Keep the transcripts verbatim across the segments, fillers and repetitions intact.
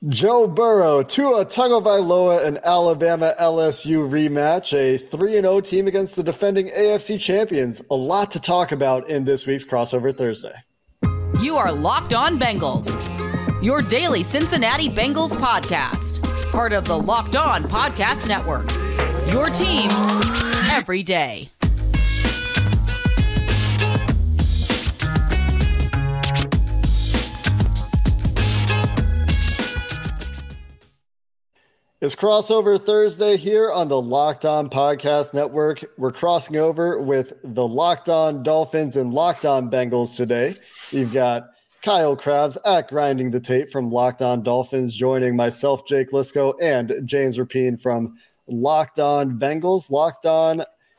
Joe Burrow, Tua Tagovailoa, and Alabama L S U rematch, a three and oh team against the defending A F C champions. A lot to talk about in this week's Crossover Thursday. You are Locked On Bengals, your daily Cincinnati Bengals podcast, part of the Locked On Podcast Network, your team every day. It's Crossover Thursday here on the Locked On Podcast Network. We're crossing over with the Locked On Dolphins and Locked On Bengals today. You've got Kyle Krabs at Grinding the Tape from Locked On Dolphins joining myself, Jake Lisco, and James Rapien from Locked On Bengals. Locked On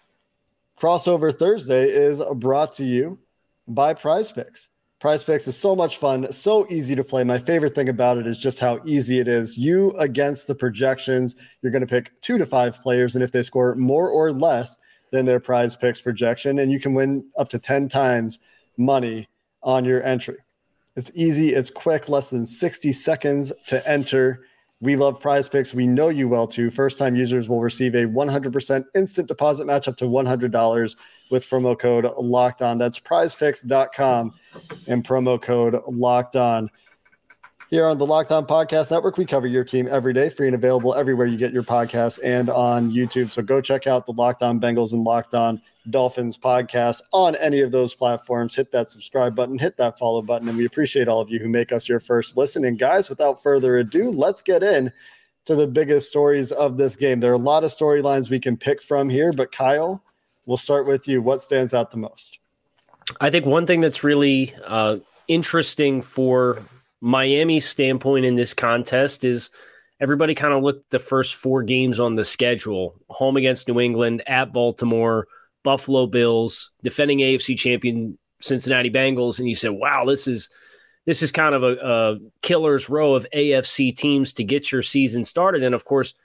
Crossover Thursday is brought to you by Prize Picks. Prize Picks is so much fun, so easy to play. My favorite thing about it is just how easy it is. You against the projections, you're going to pick two to five players, and if they score more or less than their Prize Picks projection, and you can win up to ten times money on your entry. It's easy, it's quick, less than sixty seconds to enter. We love Prize Picks. We know you well too. First-time users will receive a one hundred percent instant deposit match up to one hundred dollars with promo code Locked On. That's prize picks dot com and promo code Locked On. Here on the Locked On Podcast Network, we cover your team every day, free and available everywhere you get your podcasts and on YouTube. So go check out the Locked On Bengals and Locked On Dolphins podcast on any of those platforms. Hit that subscribe button, hit that follow button, and we appreciate all of you who make us your first listen. And guys, without further ado, let's get in to the biggest stories of this game. There are a lot of storylines we can pick from here, but Kyle, we'll start with you. What stands out the most? I think one thing that's really uh, interesting for Miami's standpoint in this contest is everybody kind of looked at the first four games on the schedule: home against New England, at Baltimore, Buffalo Bills, defending A F C champion Cincinnati Bengals, and you said, wow, this is this is kind of a, a killer's row of A F C teams to get your season started. And of course,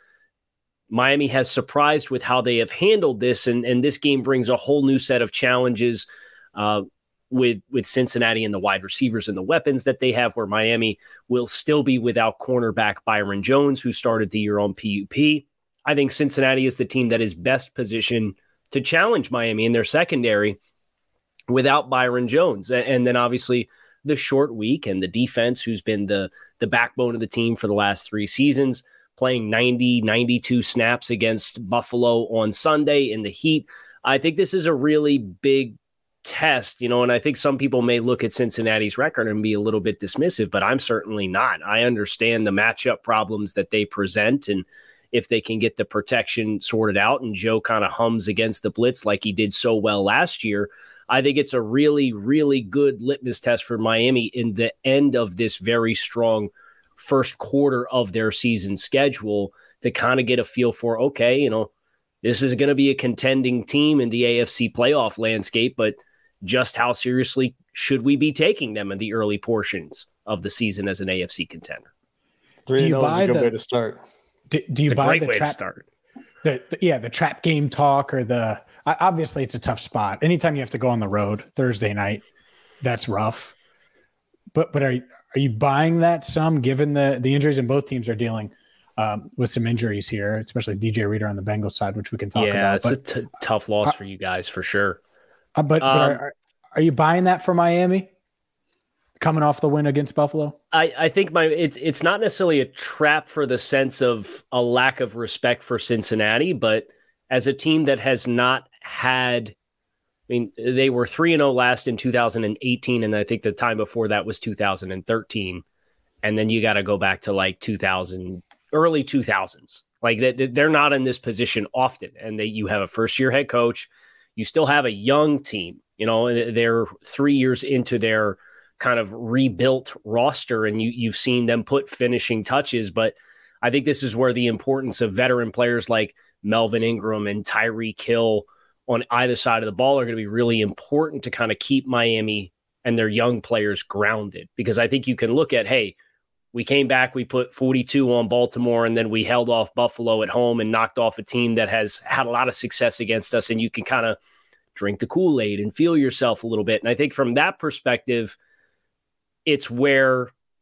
Miami has surprised with how they have handled this, and, and this game brings a whole new set of challenges uh, with, with Cincinnati and the wide receivers and the weapons that they have, where Miami will still be without cornerback Byron Jones, who started the year on P U P. I think Cincinnati is the team that is best positioned to challenge Miami in their secondary without Byron Jones. And then obviously the short week and the defense, who's been the, the backbone of the team for the last three seasons, playing ninety, ninety-two snaps against Buffalo on Sunday in the heat. I think this is a really big test, you know, and I think some people may look at Cincinnati's record and be a little bit dismissive, but I'm certainly not. I understand the matchup problems that they present, and if they can get the protection sorted out and Joe kind of hums against the blitz like he did so well last year, I think it's a really, really good litmus test for Miami in the end of this very strong first quarter of their season schedule to kind of get a feel for, okay, you know, this is going to be a contending team in the A F C playoff landscape, but just how seriously should we be taking them in the early portions of the season as an A F C contender? three and oh is a good the, way to start. Do, do you it's buy a great the way trap, to start. The, the, yeah, the trap game talk, or the obviously it's a tough spot. Anytime you have to go on the road Thursday night, that's rough. But but are are you buying that some, given the the injuries, and both teams are dealing um, with some injuries here, especially D J Reader on the Bengals side, which we can talk yeah, about. Yeah, it's but, a t- tough loss uh, for you guys for sure. Uh, but um, but are, are, are you buying that for Miami coming off the win against Buffalo? I, I think my it's it's not necessarily a trap for the sense of a lack of respect for Cincinnati, but as a team that has not had, I mean, they were three and oh last in two thousand eighteen, and I think the time before that was two thousand thirteen, and then you got to go back to like two thousand, early two thousands. Like they, they're not in this position often, and they you have a first year head coach, you still have a young team. You know, they're three years into their kind of rebuilt roster, and you, you've seen them put finishing touches. But I think this is where the importance of veteran players like Melvin Ingram and Tyreek Hill on either side of the ball are going to be really important to kind of keep Miami and their young players grounded. Because I think you can look at, hey, we came back, we put forty-two on Baltimore, and then we held off Buffalo at home and knocked off a team that has had a lot of success against us, and you can kind of drink the Kool-Aid and feel yourself a little bit. And I think from that perspective, it's where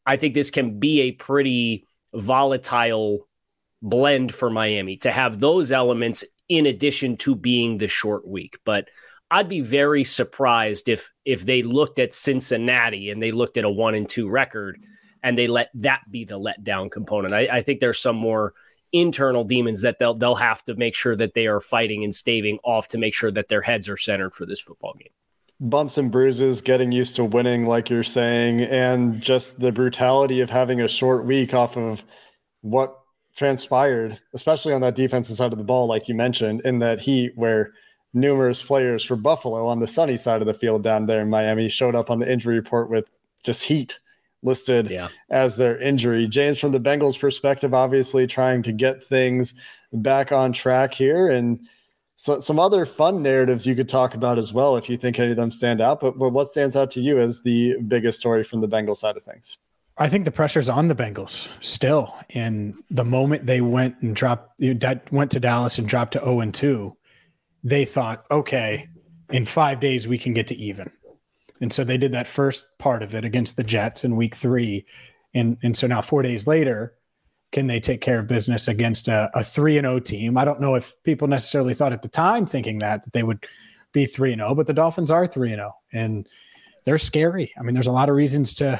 I think this can be a pretty volatile blend for Miami to have those elements in addition to being the short week. But I'd be very surprised if if they looked at Cincinnati and they looked at a one and two record and they let that be the letdown component. I, I think there's some more internal demons that they'll they'll have to make sure that they are fighting and staving off to make sure that their heads are centered for this football game. Bumps and bruises, getting used to winning, like you're saying, and just the brutality of having a short week off of what transpired, especially on that defensive side of the ball, like you mentioned, in that heat where numerous players for Buffalo on the sunny side of the field down there in Miami showed up on the injury report with just heat listed yeah. as their injury. James, from the Bengals perspective, obviously trying to get things back on track here, and so, some other fun narratives you could talk about as well if you think any of them stand out. But, but what stands out to you as the biggest story from the Bengals side of things? I think the pressure's on the Bengals still. And the moment they went and dropped, went to Dallas and dropped to oh and two, they thought, okay, in five days we can get to even. And so they did that first part of it against the Jets in week three. And, and so now four days later, can they take care of business against a, a three and oh team? I don't know if people necessarily thought at the time thinking that, that they would be three and oh, but the Dolphins are three and oh, and they're scary. I mean, there's a lot of reasons to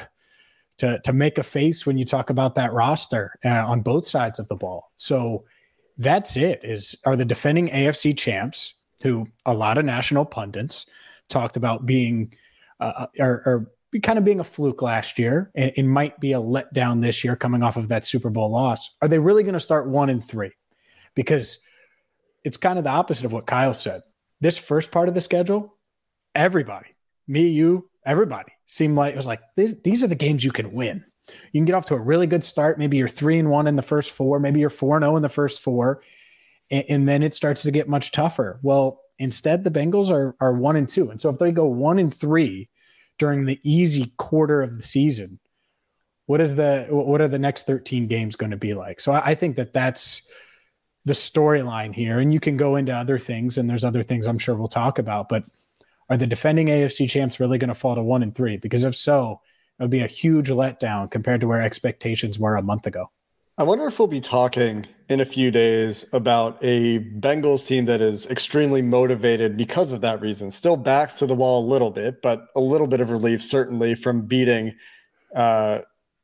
to to make a face when you talk about that roster uh, on both sides of the ball. So that's it, is are the defending A F C champs, who a lot of national pundits talked about being uh, or, or kind of being a fluke last year, and it might be a letdown this year coming off of that Super Bowl loss. Are they really going to start one and three? Because it's kind of the opposite of what Kyle said. This first part of the schedule, everybody, me, you, everybody seemed like it was like, these, these are the games you can win. You can get off to a really good start. Maybe you're three and one in the first four. Maybe you're four and oh in the first four. And, and then it starts to get much tougher. Well, instead the Bengals are, are one and two. And so if they go one and three during the easy quarter of the season, what is the, what are the next thirteen games going to be like? So I, I think that that's the storyline here. And you can go into other things, and there's other things I'm sure we'll talk about, but are the defending A F C champs really going to fall to one and three? Because if so, it would be a huge letdown compared to where expectations were a month ago. I wonder if we'll be talking in a few days about a Bengals team that is extremely motivated because of that reason. Still backs to the wall a little bit, but a little bit of relief certainly from beating uh,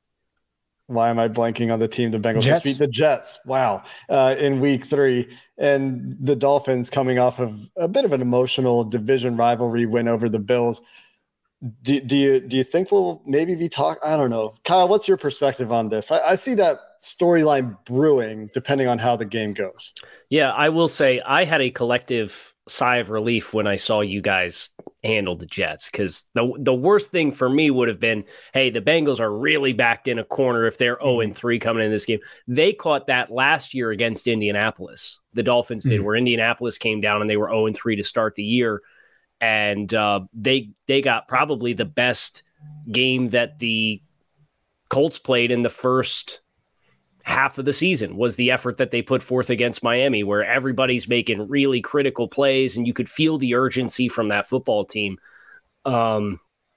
why am I blanking on the team the Bengals just beat? The Jets. Wow. Uh, in week three. And the Dolphins coming off of a bit of an emotional division rivalry win over the Bills. Do, do you do you think we'll maybe be talk? I don't know. Kyle, what's your perspective on this? I, I see that storyline brewing depending on how the game goes. Yeah, I will say I had a collective sigh of relief when I saw you guys handle the Jets, because the the worst thing for me would have been, hey, the Bengals are really backed in a corner if they're oh and three coming in this game. They caught that last year against Indianapolis. The Dolphins did, mm-hmm. where Indianapolis came down and they were oh and three to start the year. And uh, they they got probably the best game that the Colts played in the first half of the season, was the effort that they put forth against Miami, where everybody's making really critical plays and you could feel the urgency from that football team. Um,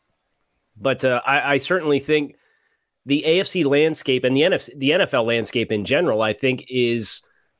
but uh, I, I certainly think the A F C landscape and the N F C, the N F L landscape in general, I think is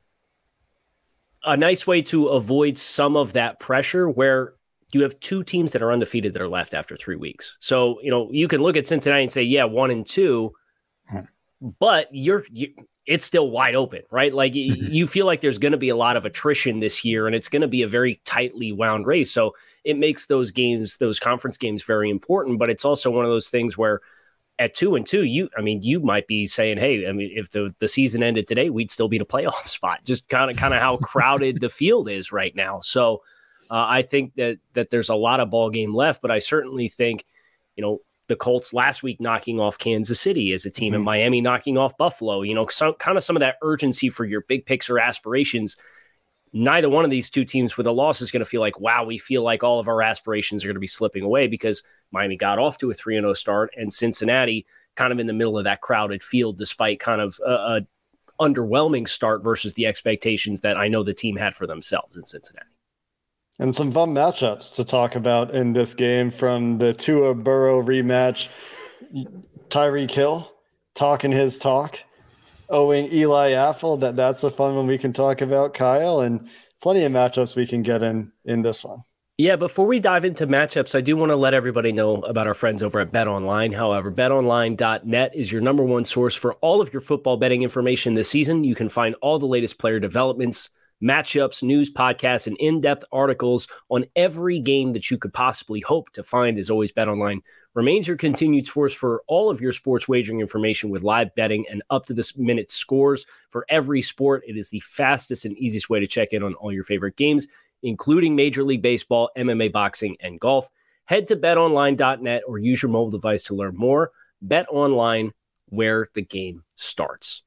a nice way to avoid some of that pressure, where you have two teams that are undefeated that are left after three weeks. So, you know, you can look at Cincinnati and say, yeah, one and two, but you're, you, it's still wide open, right? Like mm-hmm. you feel like there's going to be a lot of attrition this year, and it's going to be a very tightly wound race. So it makes those games, those conference games, very important. But it's also one of those things where at two and two, you, I mean, you might be saying, hey, I mean, if the, the season ended today, we'd still be in a playoff spot. Just kind of, kind of how crowded the field is right now. So uh, I think that that there's a lot of ball game left, but I certainly think, you know, the Colts last week knocking off Kansas City as a team, mm-hmm. and Miami knocking off Buffalo, you know, some, kind of some of that urgency for your big picture aspirations. Neither one of these two teams with a loss is going to feel like, wow, we feel like all of our aspirations are going to be slipping away, because Miami got off to a three and oh start, and Cincinnati kind of in the middle of that crowded field, despite kind of a, a underwhelming start versus the expectations that I know the team had for themselves in Cincinnati. And some fun matchups to talk about in this game, from the Tua Burrow rematch. Tyreek Hill talking his talk, owing Eli Apple. That that's a fun one we can talk about, Kyle, and plenty of matchups we can get in in this one. Yeah, before we dive into matchups, I do want to let everybody know about our friends over at BetOnline. However, bet online dot net is your number one source for all of your football betting information this season. You can find all the latest player developments, matchups, news, podcasts, and in-depth articles on every game that you could possibly hope to find. As always, BetOnline remains your continued source for all of your sports wagering information with live betting and up-to-the-minute scores for every sport. It is the fastest and easiest way to check in on all your favorite games, including Major League Baseball, M M A, boxing, and golf. Head to bet online dot net or use your mobile device to learn more. BetOnline, where the game starts.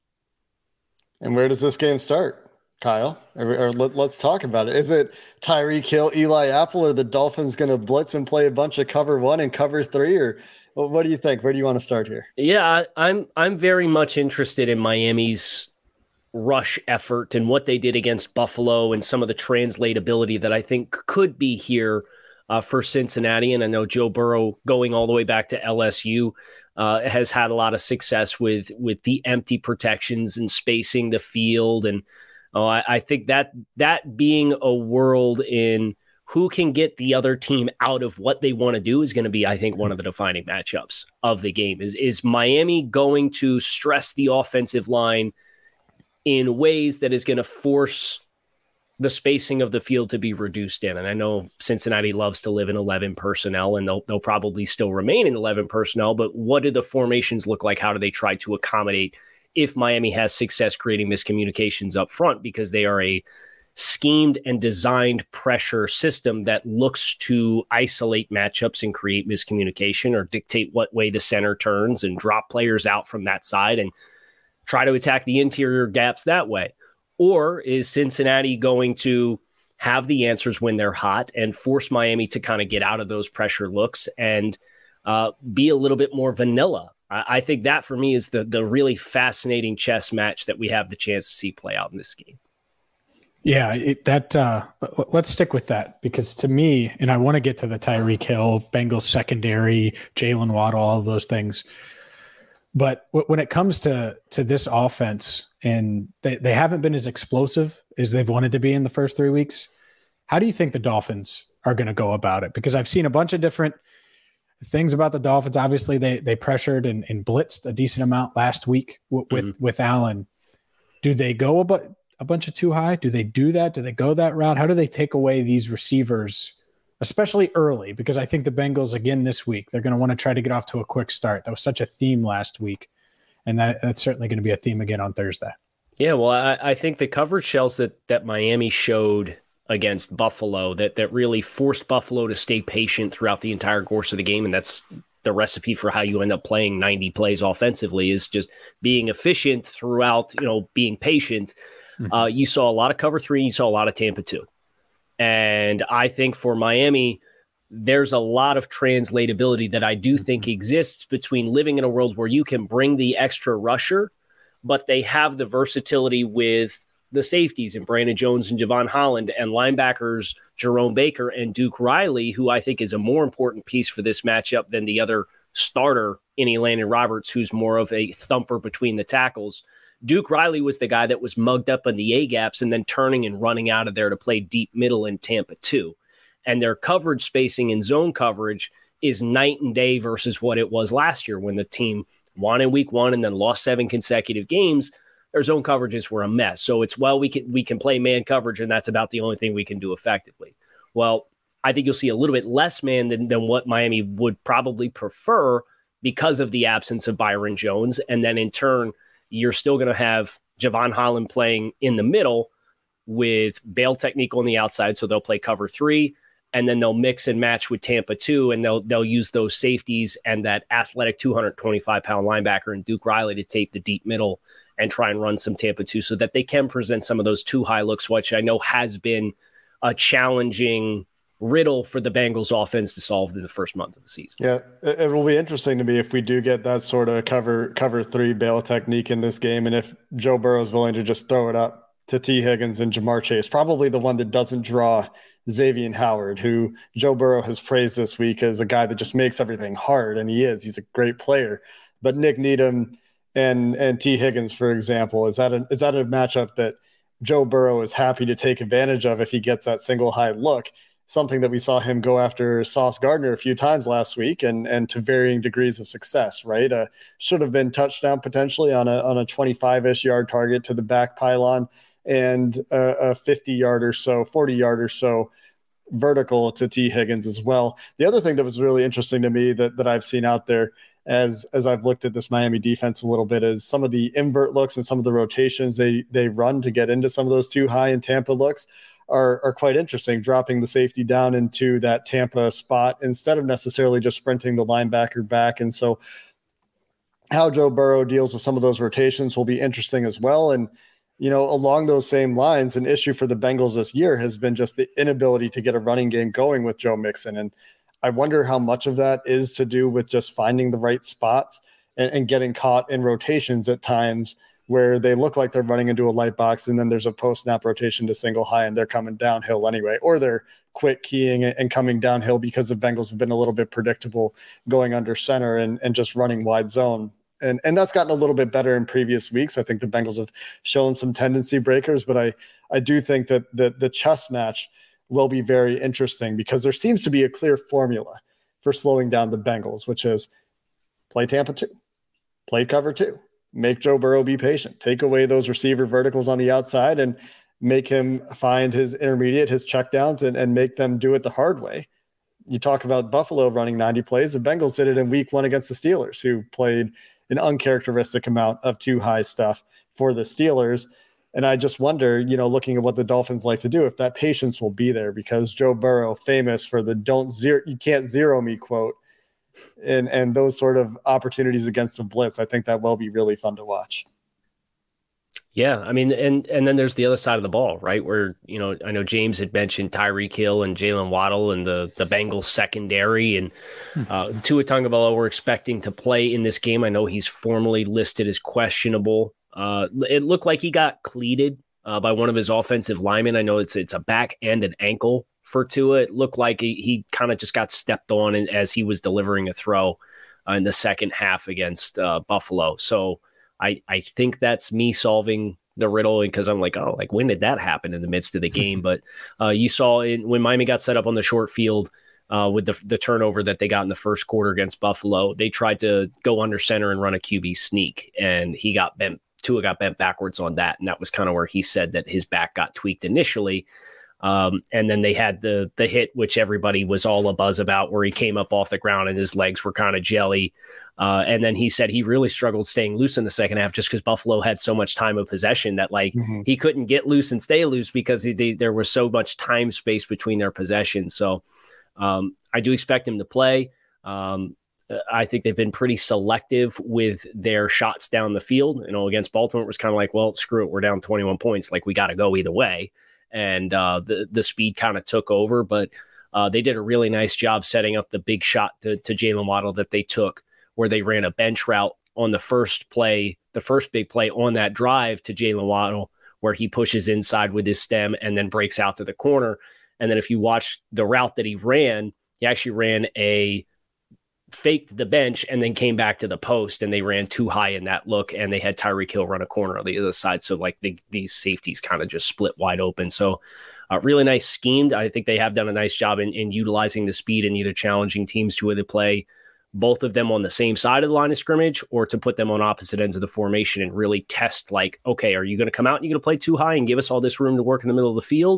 And where does this game start, Kyle? Or, or let, let's talk about it. Is it Tyreek Hill, Eli Apple, or the Dolphins going to blitz and play a bunch of cover one and cover three? Or what do you think? Where do you want to start here? Yeah, I'm I'm very much interested in Miami's rush effort and what they did against Buffalo and some of the translatability that I think could be here uh, for Cincinnati. And I know Joe Burrow, going all the way back to L S U, uh, has had a lot of success with with the empty protections and spacing the field. And uh, I, I think that that being a world in who can get the other team out of what they want to do is going to be, I think, one of the defining matchups of the game. Is, is Miami going to stress the offensive line in ways that is going to force the spacing of the field to be reduced in? And I know Cincinnati loves to live in eleven personnel, and they'll, they'll probably still remain in eleven personnel, but what do the formations look like? How do they try to accommodate if Miami has success creating miscommunications up front? Because they are a schemed and designed pressure system that looks to isolate matchups and create miscommunication or dictate what way the center turns and drop players out from that side and try to attack the interior gaps that way. Or is Cincinnati going to have the answers when they're hot and force Miami to kind of get out of those pressure looks and uh, be a little bit more vanilla? I, I think that for me is the the really fascinating chess match that we have the chance to see play out in this game. Yeah, it, that uh, let's stick with that, because to me, and I want to get to the Tyreek Hill, Bengals secondary, Jalen Waddle, all of those things. But when it comes to to this offense, and they, they haven't been as explosive as they've wanted to be in the first three weeks, how do you think the Dolphins are going to go about it? Because I've seen a bunch of different things about the Dolphins. Obviously, they they pressured and, and blitzed a decent amount last week w- with, Mm-hmm. with Allen. Do they go a, bu- a bunch of too high? Do they do that? Do they go that route? How do they take away these receivers, especially early? Because I think the Bengals, again, this week, they're going to want to try to get off to a quick start. That was such a theme last week, and that, that's certainly going to be a theme again on Thursday. Yeah, well, I, I think the coverage shells that that Miami showed against Buffalo that that really forced Buffalo to stay patient throughout the entire course of the game, and that's the recipe for how you end up playing ninety plays offensively, is just being efficient throughout, you know, being patient. Mm-hmm. Uh, you saw a lot of cover three, you saw a lot of Tampa two. And I think for Miami, there's a lot of translatability that I do think exists between living in a world where you can bring the extra rusher, but they have the versatility with the safeties and Brandon Jones and Javon Holland and linebackers Jerome Baker and Duke Riley, who I think is a more important piece for this matchup than the other starter in Elandon Roberts, who's more of a thumper between the tackles. Duke Riley was the guy that was mugged up in the A-gaps and then turning and running out of there to play deep middle in Tampa two. And their coverage spacing and zone coverage is night and day versus what it was last year when the team won in week one and then lost seven consecutive games. Their zone coverages were a mess. So it's, well, we can we can play man coverage, and that's about the only thing we can do effectively. Well, I think you'll see a little bit less man than, than what Miami would probably prefer because of the absence of Byron Jones. And then in turn, you're still going to have Javon Holland playing in the middle with bail technique on the outside. So they'll play cover three, and then they'll mix and match with Tampa two, and they'll they'll use those safeties and that athletic two hundred twenty-five pound linebacker and Duke Riley to tape the deep middle and try and run some Tampa two so that they can present some of those two high looks, which I know has been a challenging riddle for the Bengals offense to solve in the first month of the season. Yeah, it, it will be interesting to me if we do get that sort of cover cover three bail technique in this game, and if Joe Burrow is willing to just throw it up to T. Higgins and Jamar Chase, probably the one that doesn't draw Xavier Howard, who Joe Burrow has praised this week as a guy that just makes everything hard, and he is. He's a great player. But Nick Needham and and T. Higgins, for example? Is that a, is that a matchup that Joe Burrow is happy to take advantage of if he gets that single high look? Something that we saw him go after Sauce Gardner a few times last week, and and to varying degrees of success, right? Uh, should have been touchdown potentially on a on a twenty-five-ish yard target to the back pylon, and a, a fifty yard or so, forty yard or so vertical to T. Higgins as well. The other thing that was really interesting to me that that I've seen out there as as I've looked at this Miami defense a little bit is some of the invert looks and some of the rotations they they run to get into some of those too high and Tampa looks are are quite interesting, dropping the safety down into that Tampa spot instead of necessarily just sprinting the linebacker back. And so how Joe Burrow deals with some of those rotations will be interesting as well. And, you know, along those same lines, an issue for the Bengals this year has been just the inability to get a running game going with Joe Mixon. And I wonder how much of that is to do with just finding the right spots and, and getting caught in rotations at times where they look like they're running into a light box, and then there's a post-snap rotation to single high, and they're coming downhill anyway, or they're quick keying and coming downhill because the Bengals have been a little bit predictable going under center and, and just running wide zone. And, and that's gotten a little bit better in previous weeks. I think the Bengals have shown some tendency breakers, but I, I do think that the, the chess match will be very interesting because there seems to be a clear formula for slowing down the Bengals, which is play Tampa two, play cover two. Make Joe Burrow be patient, take away those receiver verticals on the outside and make him find his intermediate, his checkdowns, and, and make them do it the hard way. You talk about Buffalo running ninety plays. The Bengals did it in week one against the Steelers, who played an uncharacteristic amount of too high stuff for the Steelers. And I just wonder, you know, looking at what the Dolphins like to do, if that patience will be there, because Joe Burrow, famous for the don't zero, you can't zero me quote, and and those sort of opportunities against the blitz, I think that will be really fun to watch. Yeah, I mean, and and then there's the other side of the ball, right? Where, you know, I know James had mentioned Tyreek Hill and Jalen Waddle and the the Bengals secondary, and uh, Tua Tagovailoa we're expecting to play in this game. I know he's formally listed as questionable. Uh, it looked like he got cleated uh, by one of his offensive linemen. I know it's it's a back and an ankle for Tua. It looked like he, he kind of just got stepped on as he was delivering a throw uh, in the second half against uh, Buffalo. So I, I think that's me solving the riddle, because I'm like, oh, like when did that happen in the midst of the game? But uh, you saw in, when Miami got set up on the short field uh, with the, the turnover that they got in the first quarter against Buffalo, they tried to go under center and run a Q B sneak, and he got bent. Tua got bent backwards on that, and that was kind of where he said that his back got tweaked initially. Um, and then they had the the hit, which everybody was all abuzz about, where he came up off the ground and his legs were kind of jelly. Uh, and then he said he really struggled staying loose in the second half just because Buffalo had so much time of possession that like mm-hmm. he couldn't get loose and stay loose because he, they, there was so much time space between their possessions. So um, I do expect him to play. Um, I think they've been pretty selective with their shots down the field. You know, against Baltimore, it was kind of like, well, screw it, we're down twenty-one points. Like, we got to go either way. And uh, the the speed kind of took over, but uh, they did a really nice job setting up the big shot to, to Jalen Waddle that they took, where they ran a bench route on the first play, the first big play on that drive to Jalen Waddle, where he pushes inside with his stem and then breaks out to the corner. And then if you watch the route that he ran, he actually ran a faked the bench and then came back to the post, and they ran too high in that look, and they had Tyreek Hill run a corner on the other side. So like the, these safeties kind of just split wide open. So uh, really nice schemed. I think they have done a nice job in, in utilizing the speed and either challenging teams to either play both of them on the same side of the line of scrimmage or to put them on opposite ends of the formation and really test like, okay, are you going to come out and you're going to play too high and give us all this room to work in the middle of the field?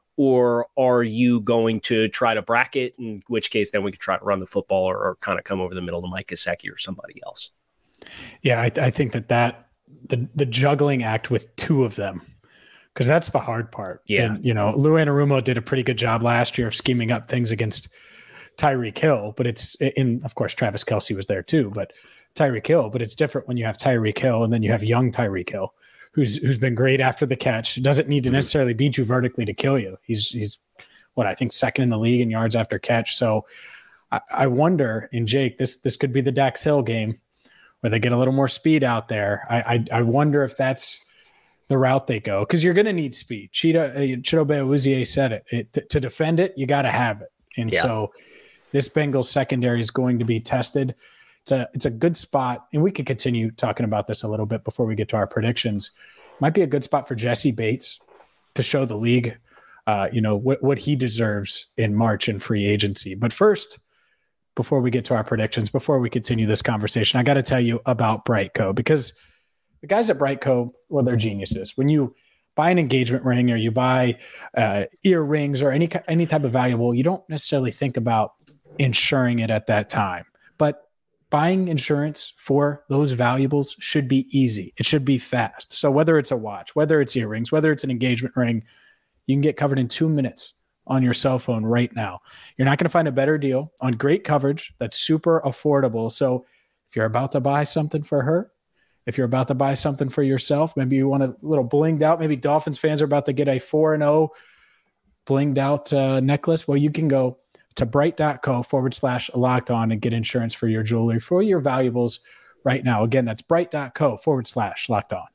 Or are you going to try to bracket, in which case then we could try to run the football or, or kind of come over the middle to Mike Gesicki or somebody else? Yeah, I, I think that, that the, the juggling act with two of them, because that's the hard part. Yeah. And, you know, Lou Anarumo did a pretty good job last year of scheming up things against Tyreek Hill, but it's in, of course, Travis Kelce was there too, but Tyreek Hill, but it's different when you have Tyreek Hill and then you have young Tyreek Hill, who's who's been great after the catch. Doesn't need to necessarily beat you vertically to kill you. He's he's what I think second in the league in yards after catch. So I, I wonder, in Jake, this this could be the Dax Hill game where they get a little more speed out there. I I, I wonder if that's the route they go, because you're going to need speed. Cheetah uh, Chidobe Awuzie said it. it to, to defend it, you got to have it. And yeah. so this Bengals secondary is going to be tested. it's a it's a good spot, and we could continue talking about this a little bit before we get to our predictions. Might be a good spot for Jesse Bates to show the league, uh, you know, what what he deserves in March in free agency. But first, before we get to our predictions, before we continue this conversation, I got to tell you about Brightco, because the guys at Brightco, well, they're geniuses. When you buy an engagement ring or you buy uh, earrings or any any type of valuable, you don't necessarily think about insuring it at that time. But buying insurance for those valuables should be easy. It should be fast. So whether it's a watch, whether it's earrings, whether it's an engagement ring, you can get covered in two minutes on your cell phone right now. You're not going to find a better deal on great coverage that's super affordable. So if you're about to buy something for her, if you're about to buy something for yourself, maybe you want a little blinged out, maybe Dolphins fans are about to get a four and oh blinged out uh, necklace. Well, you can go to bright.co forward slash locked on and get insurance for your jewelry, for your valuables right now. Again, that's bright.co forward slash locked on.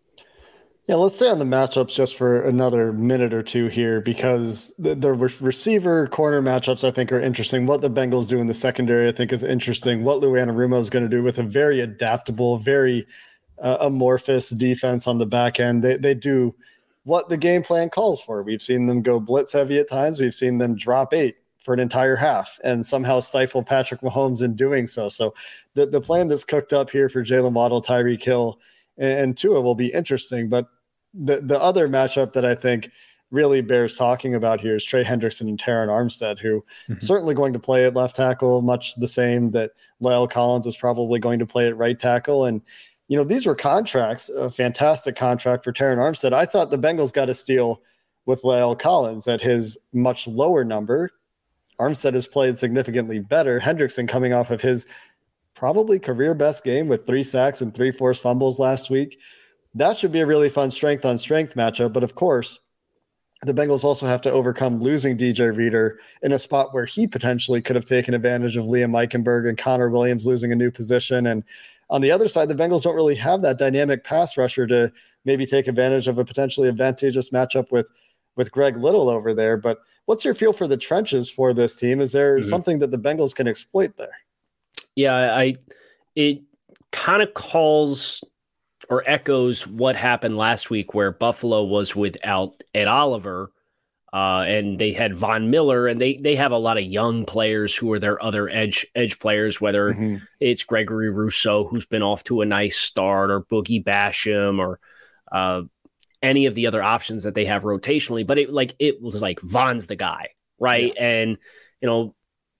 Yeah, let's stay on the matchups just for another minute or two here, because the, the receiver corner matchups, I think, are interesting. What the Bengals do in the secondary, I think, is interesting. What Lou Anarumo is going to do with a very adaptable, very uh, amorphous defense on the back end. They, they do what the game plan calls for. We've seen them go blitz heavy at times. We've seen them drop eight for an entire half and somehow stifle Patrick Mahomes in doing so. So the, the plan that's cooked up here for Jalen Waddle, Tyreek Hill, and, and Tua will be interesting. But The the other matchup that I think really bears talking about here is Trey Hendrickson and Terron Armstead, who mm-hmm. certainly going to play at left tackle, much the same that La'el Collins is probably going to play at right tackle. And, you know, these were contracts, a fantastic contract for Terron Armstead. I thought the Bengals got a steal with La'el Collins at his much lower number. Armstead has played significantly better. Hendrickson coming off of his probably career best game with three sacks and three forced fumbles last week. That should be a really fun strength on strength matchup. But of course, the Bengals also have to overcome losing D J Reader in a spot where he potentially could have taken advantage of Liam Eichenberg and Connor Williams losing a new position. And on the other side, the Bengals don't really have that dynamic pass rusher to maybe take advantage of a potentially advantageous matchup with, with Greg Little over there. But what's your feel for the trenches for this team? Is there mm-hmm. something that the Bengals can exploit there? Yeah, I it kind of calls or echoes what happened last week, where Buffalo was without Ed Oliver, uh, and they had Von Miller, and they they have a lot of young players who are their other edge edge players, whether mm-hmm. it's Gregory Rousseau, who's been off to a nice start, or Boogie Basham, or uh, any of the other options that they have rotationally. But it like it was like Von's the guy, right? Yeah. And you know,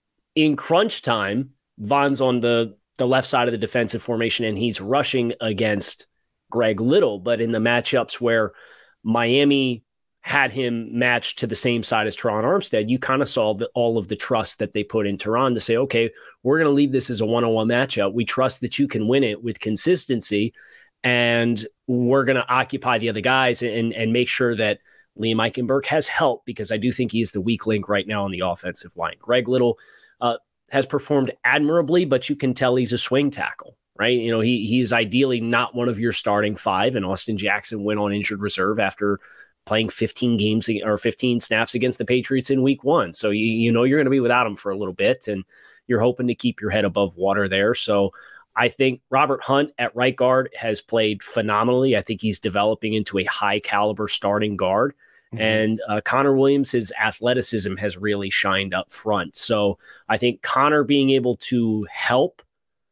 in crunch time, Von's on the the left side of the defensive formation, and he's rushing against Greg Little. But in the matchups where Miami had him matched to the same side as Terron Armstead, you kind of saw the, all of the trust that they put in Terron to say, okay, we're going to leave this as a one-on-one matchup. We trust that you can win it with consistency, and we're going to occupy the other guys and, and make sure that Liam Eichenberg has help, because I do think he's the weak link right now on the offensive line. Greg Little uh, has performed admirably, but you can tell he's a swing tackle. Right. You know, he he's ideally not one of your starting five, and Austin Jackson went on injured reserve after playing fifteen games or fifteen snaps against the Patriots in week one. So, you, you know, you're going to be without him for a little bit, and you're hoping to keep your head above water there. So I think Robert Hunt at right guard has played phenomenally. I think he's developing into a high caliber starting guard. Mm-hmm. And uh, Connor Williams, his athleticism has really shined up front. So I think Connor being able to help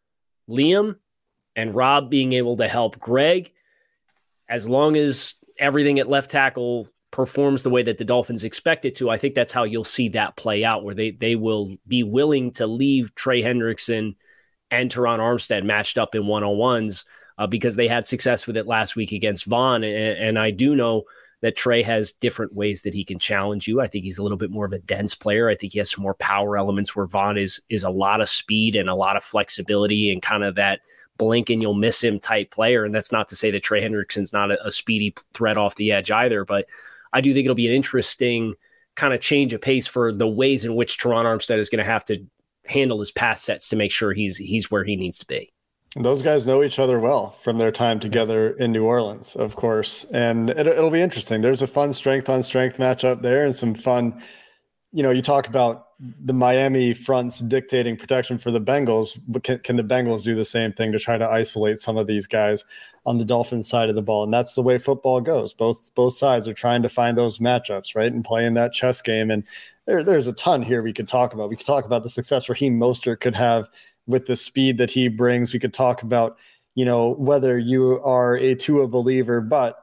Liam and Rob being able to help Greg, as long as everything at left tackle performs the way that the Dolphins expect it to, I think that's how you'll see that play out, where they they will be willing to leave Trey Hendrickson and Terron Armstead matched up in one-on-ones uh, because they had success with it last week against Von. And, and I do know that Trey has different ways that he can challenge you. I think he's a little bit more of a dense player. I think he has some more power elements, where Von is is a lot of speed and a lot of flexibility and kind of that blink and you'll miss him type player. And that's not to say that Trey Hendrickson's not a, a speedy threat off the edge either, but I do think it'll be an interesting kind of change of pace for the ways in which Terron Armstead is going to have to handle his pass sets to make sure he's he's where he needs to be. Those guys know each other well from their time together in New Orleans, of course. And it, it'll be interesting. There's a fun strength on strength matchup there, and some fun you know, you talk about the Miami fronts dictating protection for the Bengals, but can, can the Bengals do the same thing to try to isolate some of these guys on the Dolphins side of the ball? And that's the way football goes. Both both sides are trying to find those matchups, right, and playing that chess game. And there, there's a ton here we could talk about. We could talk about the success Raheem Mostert could have with the speed that he brings. We could talk about, you know, whether you are a Tua believer, but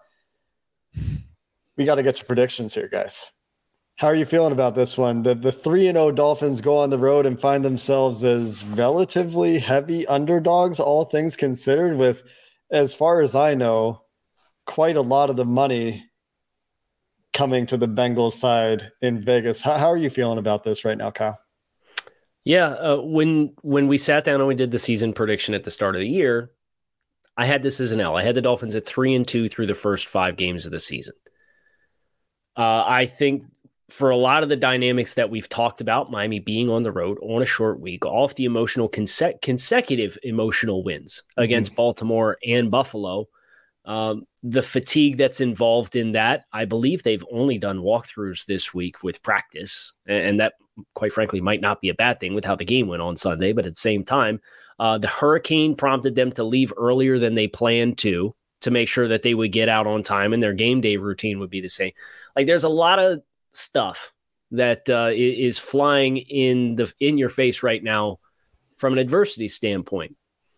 we got to get to predictions here, guys. How are you feeling about this one? The the three and oh Dolphins go on the road and find themselves as relatively heavy underdogs, all things considered, with, as far as I know, quite a lot of the money coming to the Bengals side in Vegas. How, how are you feeling about this right now, Kyle? Yeah, uh, when when we sat down and we did the season prediction at the start of the year, I had this as an L. I had the Dolphins at three and two through the first five games of the season. Uh, I think for a lot of the dynamics that we've talked about, Miami being on the road on a short week, all of the emotional conse- consecutive emotional wins against mm-hmm. Baltimore and Buffalo, um, the fatigue that's involved in that, I believe they've only done walkthroughs this week with practice, and, and that, quite frankly, might not be a bad thing with how the game went on Sunday, but at the same time, uh, the hurricane prompted them to leave earlier than they planned to, to make sure that they would get out on time and their game day routine would be the same. Like, there's a lot of stuff that uh, is flying in the in your face right now from an adversity standpoint.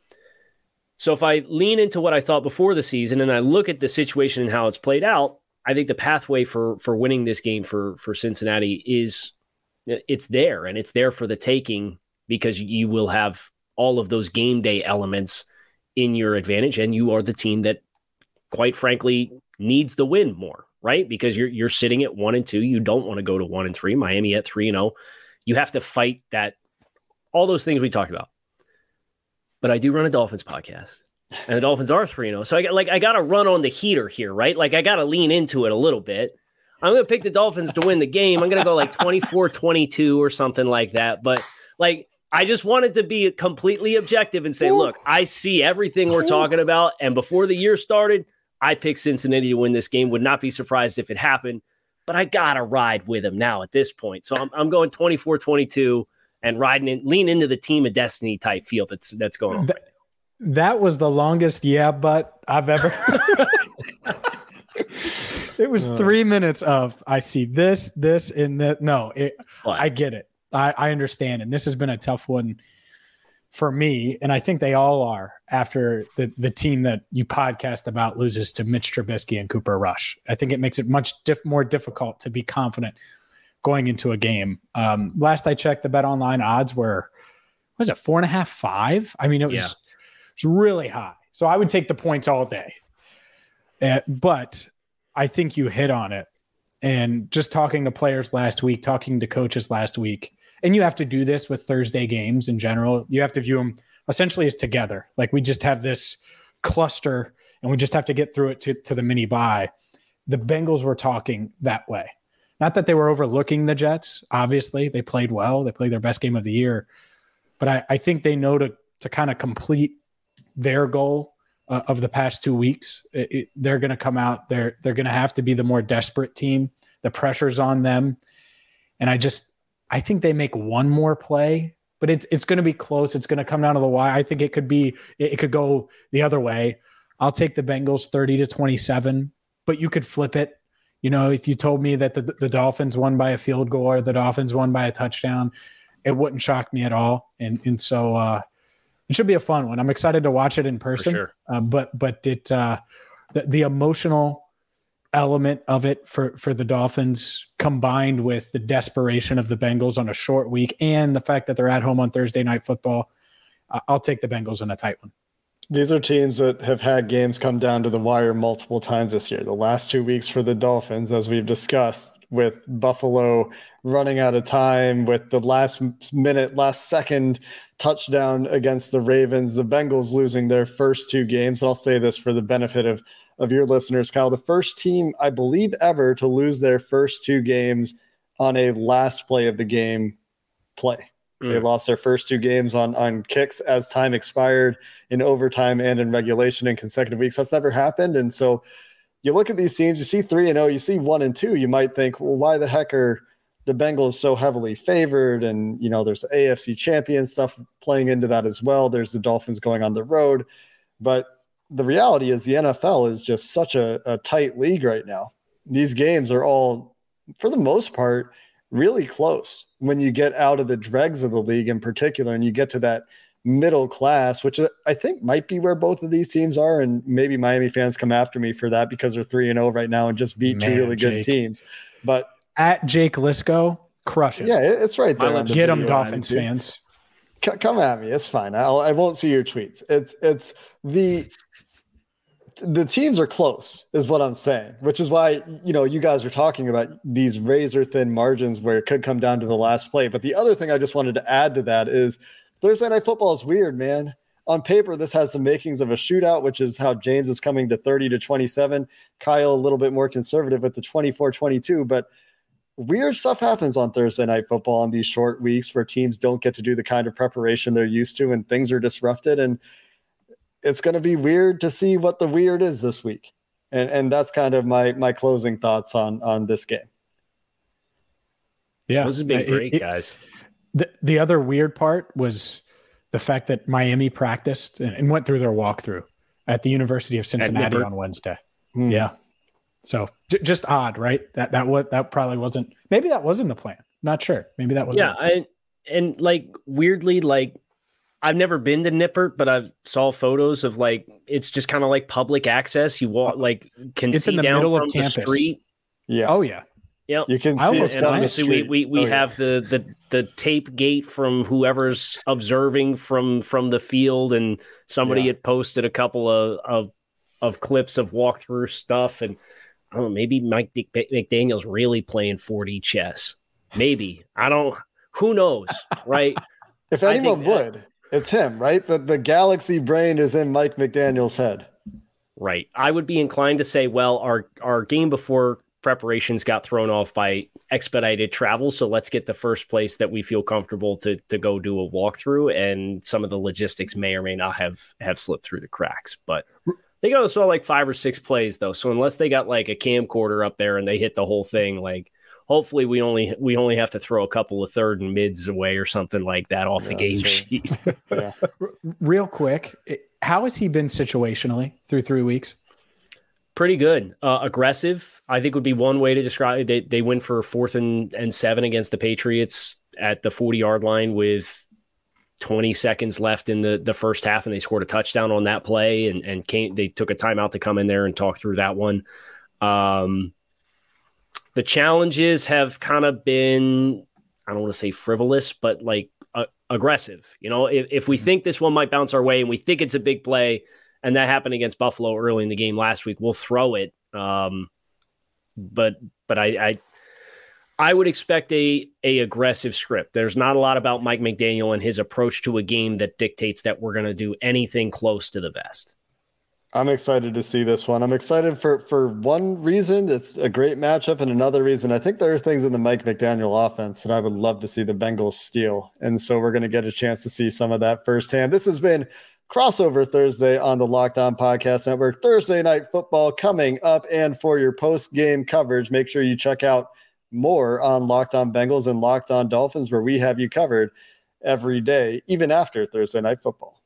So if I lean into what I thought before the season and I look at the situation and how it's played out, I think the pathway for for winning this game for for Cincinnati is it's there, and it's there for the taking, because you will have all of those game day elements in your advantage, and you are the team that, quite frankly, needs the win more. Right? Because you're you're sitting at one and two. You don't want to go to one and three. Miami at three and oh. You have to fight that, all those things we talked about. But I do run a Dolphins podcast, and the Dolphins are three and oh. So I got like I got to run on the heater here, right? Like I got to lean into it a little bit. I'm going to pick the Dolphins to win the game. I'm going to go like twenty-four twenty-two or something like that. But like I just wanted to be completely objective and say, look, I see everything we're talking about, and before the year started, I picked Cincinnati to win this game. Would not be surprised if it happened, but I got to ride with him now at this point. So I'm, I'm going twenty-four twenty-two and riding in, lean into the team of destiny type feel that's that's going on. That, right now. That was the longest yeah, but I've ever. It was three minutes of I see this, this, and that. No, it, I get it. I, I understand. And this has been a tough one for me, and I think they all are, after the, the team that you podcast about loses to Mitch Trubisky and Cooper Rush. I think it makes it much diff- more difficult to be confident going into a game. Um, last I checked, the Bet Online odds were, what was it, four and a half, five? I mean, it was, yeah. it was really high. So I would take the points all day. Uh, but I think you hit on it. And just talking to players last week, talking to coaches last week, and you have to do this with Thursday games in general. You have to view them essentially as together. Like we just have this cluster and we just have to get through it to, to the mini bye. The Bengals were talking that way. Not that they were overlooking the Jets. Obviously, they played well. They played their best game of the year. But I, I think they know to to kind of complete their goal uh, of the past two weeks. It, it, they're going to come out. They're, they're going to have to be the more desperate team. The pressure's on them. And I just – I think they make one more play, but it's it's going to be close. It's going to come down to the wire. I think it could be it, it could go the other way. I'll take the Bengals thirty to twenty-seven, but you could flip it. You know, if you told me that the, the Dolphins won by a field goal or the Dolphins won by a touchdown, it wouldn't shock me at all. And and so uh, it should be a fun one. I'm excited to watch it in person. For sure. Uh, but but it uh, the, the emotional element of it for, for the Dolphins, combined with the desperation of the Bengals on a short week and the fact that they're at home on Thursday Night Football, uh, I'll take the Bengals in a tight one. These are teams that have had games come down to the wire multiple times this year. The last two weeks for the Dolphins, as we've discussed, with Buffalo running out of time, with the last minute, last second touchdown against the Ravens, the Bengals losing their first two games. And I'll say this for the benefit of, of your listeners, Kyle, the first team, I believe, ever to lose their first two games on a last play of the game play. Mm. They lost their first two games on, on kicks as time expired in overtime and in regulation in consecutive weeks. That's never happened. And so you look at these teams, you see three and oh, you see one and two, you might think, well, why the heck are the Bengals so heavily favored, and, you know, there's A F C champion stuff playing into that as well. There's the Dolphins going on the road. But the reality is the N F L is just such a, a tight league right now. These games are all, for the most part, really close when you get out of the dregs of the league in particular, and you get to that middle class, which I think might be where both of these teams are. And maybe Miami fans come after me for that because they're three and oh right now and just beat Man, two really good Jake. teams. But at Jake Lisco, crush it. Yeah, it's right there. On the get them, Dolphins fans. C- come at me. It's fine. I'll, I won't see your tweets. It's it's the the teams are close, is what I'm saying, which is why, you know, you guys are talking about these razor thin margins where it could come down to the last play. But the other thing I just wanted to add to that is Thursday Night Football is weird, man. On paper, this has the makings of a shootout, which is how James is coming to thirty to twenty-seven. Kyle a little bit more conservative with the twenty-four twenty-two, but weird stuff happens on Thursday Night Football on these short weeks where teams don't get to do the kind of preparation they're used to and things are disrupted. And it's going to be weird to see what the weird is this week. And and that's kind of my my closing thoughts on on this game. Yeah, this has been great, it, guys. The the other weird part was the fact that Miami practiced and, and went through their walkthrough at the University of Cincinnati on Wednesday. Mm. Yeah. So j- just odd, right? That that was that probably wasn't. Maybe that wasn't the plan. Not sure. Maybe that was. Yeah, I, and like weirdly, like I've never been to Nippert, but I've saw photos of like it's just kind of like public access. You walk like can it's see in the down middle from of the campus. Street. Yeah. Oh yeah. Yeah. You can I see almost it. And On obviously, the we street. we we oh, have yeah. the the the tape gate from whoever's observing from from the field, and somebody Yeah. had posted a couple of of of clips of walkthrough stuff, and I don't know, maybe Mike Dick- McDaniel's really playing four D chess. Maybe. I don't, who knows, right? If I anyone think- would, it's him, right? The the galaxy brain is in Mike McDaniel's head. Right. I would be inclined to say, well, our, our game before preparations got thrown off by expedited travel. So let's get the first place that we feel comfortable to, to go do a walkthrough. And some of the logistics may or may not have, have slipped through the cracks, but they got saw like five or six plays though. So unless they got like a camcorder up there and they hit the whole thing, like hopefully we only, we only have to throw a couple of third and mids away or something like that off Yeah, the game that's sheet. Yeah. Real quick, how has he been situationally through three weeks? Pretty good. Uh, aggressive, I think would be one way to describe it. They, they went for fourth and, and seven against the Patriots at the forty-yard line with twenty seconds left in the, the first half, and they scored a touchdown on that play, and, and came, they took a timeout to come in there and talk through that one. Um, the challenges have kind of been, I don't want to say frivolous, but like uh, aggressive. You know, if, if we think this one might bounce our way and we think it's a big play, and that happened against Buffalo early in the game last week, we'll throw it. Um, but but I, I I would expect a a aggressive script. There's not a lot about Mike McDaniel and his approach to a game that dictates that we're going to do anything close to the vest. I'm excited to see this one. I'm excited for for one reason. It's a great matchup, and another reason, I think there are things in the Mike McDaniel offense that I would love to see the Bengals steal. And so we're going to get a chance to see some of that firsthand. This has been Crossover Thursday on the Locked On Podcast Network. Thursday Night Football coming up, and for your post-game coverage, make sure you check out more on Locked On Bengals and Locked On Dolphins, where we have you covered every day, even after Thursday Night Football.